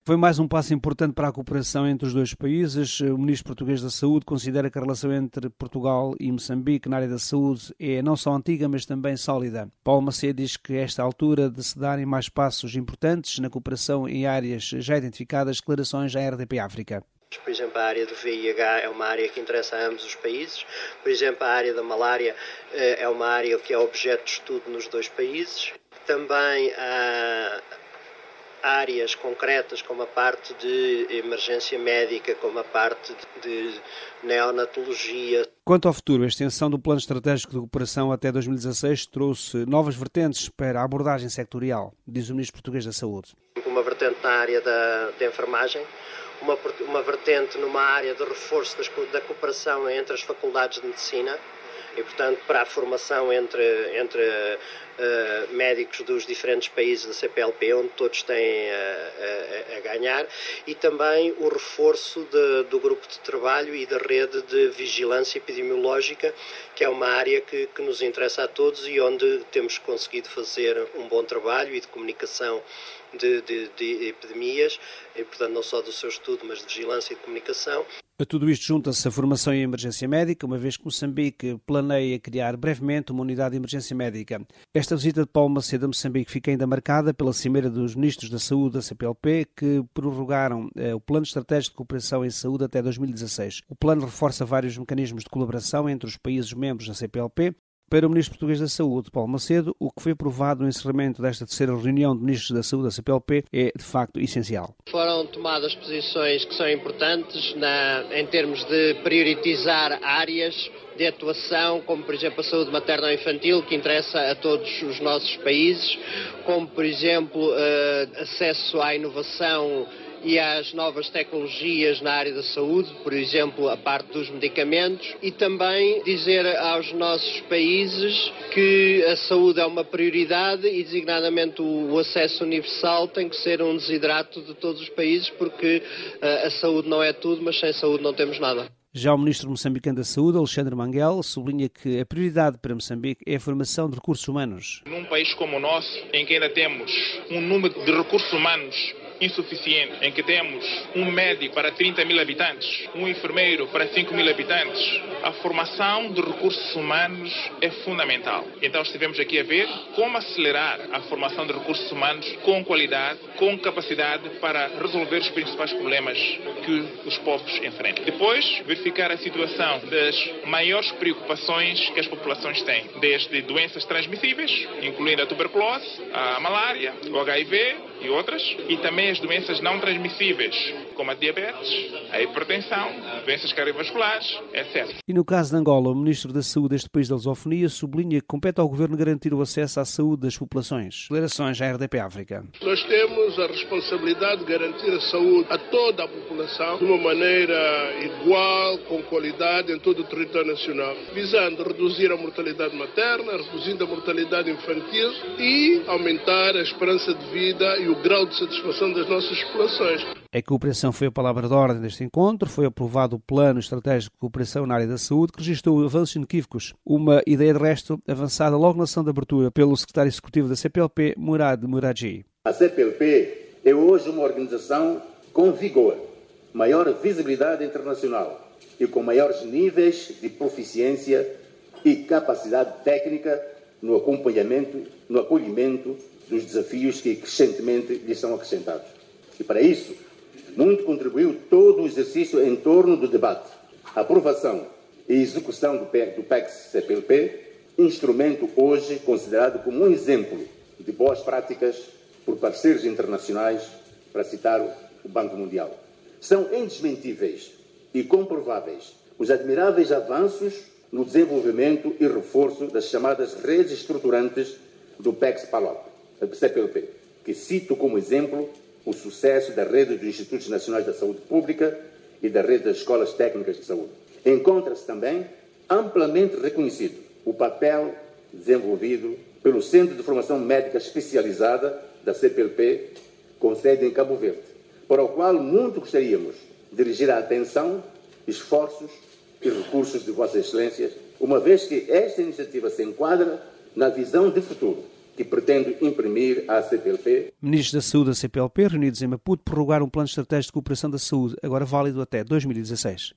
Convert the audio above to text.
Foi mais um passo importante para a cooperação entre os dois países. O ministro português da Saúde considera que a relação entre Portugal e Moçambique na área da saúde é não só antiga, mas também sólida. Paulo Macedo diz que a esta altura de se darem mais passos importantes na cooperação em áreas já identificadas, declarações à RDP África. Por exemplo, a área do VIH é uma área que interessa a ambos os países. Por exemplo, a área da malária é uma área que é objeto de estudo nos dois países. Também há áreas concretas como a parte de emergência médica, como a parte de neonatologia. Quanto ao futuro, a extensão do Plano Estratégico de Cooperação até 2016 trouxe novas vertentes para a abordagem sectorial, diz o ministro português da Saúde. Uma vertente na área da enfermagem, uma vertente numa área de reforço da cooperação entre as faculdades de medicina e, portanto, para a formação entre médicos dos diferentes países da CPLP, onde todos têm a ganhar, e também o reforço do grupo de trabalho e da rede de vigilância epidemiológica, que é uma área que nos interessa a todos e onde temos conseguido fazer um bom trabalho e de comunicação de epidemias, e, portanto, não só do seu estudo, mas de vigilância e de comunicação. A tudo isto junta-se a formação em emergência médica, uma vez que Moçambique planeia criar brevemente uma unidade de emergência médica. Esta visita de Paulo Macedo a Moçambique fica ainda marcada pela Cimeira dos Ministros da Saúde da CPLP, que prorrogaram o Plano Estratégico de Cooperação em Saúde até 2016. O plano reforça vários mecanismos de colaboração entre os países membros da CPLP. Para o Ministro português da Saúde, Paulo Macedo, o que foi aprovado no encerramento desta terceira reunião de Ministros da Saúde da CPLP é, de facto, essencial. Foram tomadas posições que são importantes em termos de priorizar áreas de atuação, como, por exemplo, a saúde materno-infantil, que interessa a todos os nossos países, como, por exemplo, acesso à inovação e às novas tecnologias na área da saúde, por exemplo, a parte dos medicamentos, e também dizer aos nossos países que a saúde é uma prioridade e, designadamente, o acesso universal tem que ser um desidrato de todos os países, porque a saúde não é tudo, mas sem saúde não temos nada. Já o ministro moçambicano da Saúde, Alexandre Manguel, sublinha que a prioridade para Moçambique é a formação de recursos humanos. Num país como o nosso, em que ainda temos um número de recursos humanos insuficiente, em que temos um médico para 30 mil habitantes, um enfermeiro para 5 mil habitantes, a formação de recursos humanos é fundamental. Então estivemos aqui a ver como acelerar a formação de recursos humanos com qualidade, com capacidade para resolver os principais problemas que os povos enfrentam. Depois, verificar a situação das maiores preocupações que as populações têm, desde doenças transmissíveis, incluindo a tuberculose, a malária, o HIV e outras, e também as doenças não transmissíveis, como a diabetes, a hipertensão, doenças cardiovasculares, etc. E no caso de Angola, o ministro da Saúde deste país da lusofonia sublinha que compete ao governo garantir o acesso à saúde das populações. Declarações à RDP África. Nós temos a responsabilidade de garantir a saúde a toda a população de uma maneira igual, com qualidade, em todo o território nacional, visando reduzir a mortalidade materna, reduzindo a mortalidade infantil e aumentar a esperança de vida e o grau de satisfação das nossas populações. A cooperação foi a palavra de ordem deste encontro. Foi aprovado o Plano Estratégico de Cooperação na área da saúde, que registrou avanços inequívocos. Uma ideia de resto avançada logo na sessão de abertura pelo secretário executivo da CPLP, Murad Muraji. A CPLP é hoje uma organização com vigor, maior visibilidade internacional e com maiores níveis de proficiência e capacidade técnica no acompanhamento, no acolhimento dos desafios que crescentemente lhes são acrescentados. E para isso, muito contribuiu todo o exercício em torno do debate, aprovação e execução do PEX-CPLP, instrumento hoje considerado como um exemplo de boas práticas por parceiros internacionais, para citar o Banco Mundial. São indesmentíveis e comprováveis os admiráveis avanços no desenvolvimento e reforço das chamadas redes estruturantes do PEX-CPLP, que cito como exemplo o sucesso da rede dos Institutos Nacionais da Saúde Pública e da rede das Escolas Técnicas de Saúde. Encontra-se também amplamente reconhecido o papel desenvolvido pelo Centro de Formação Médica Especializada da CPLP, com sede em Cabo Verde, para o qual muito gostaríamos de dirigir a atenção, esforços e recursos de Vossas Excelências, uma vez que esta iniciativa se enquadra na visão de futuro que pretendo imprimir à CPLP. Ministros da Saúde da CPLP, reunidos em Maputo, prorrogaram um plano estratégico de cooperação da saúde, agora válido até 2016.